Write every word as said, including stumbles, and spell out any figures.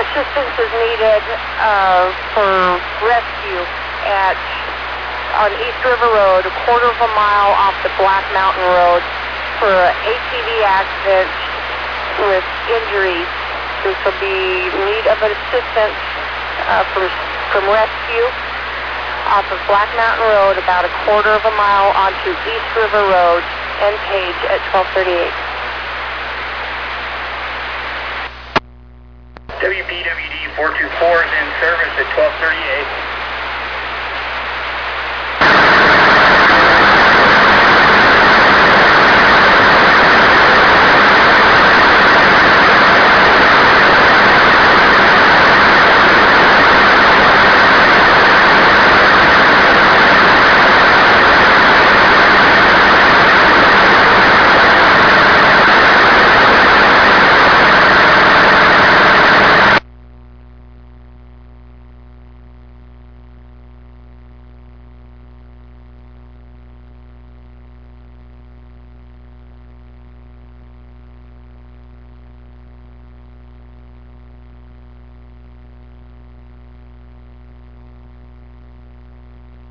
assistance is needed uh, for rescue at on East River Road, a quarter of a mile off the Black Mountain Road, for an A T V accident with injuries. This will be need of assistance uh, from, from rescue off of Black Mountain Road, about a quarter of a mile onto East River Road, and Page at twelve thirty-eight. W P W D four two four is in service at twelve thirty-eight.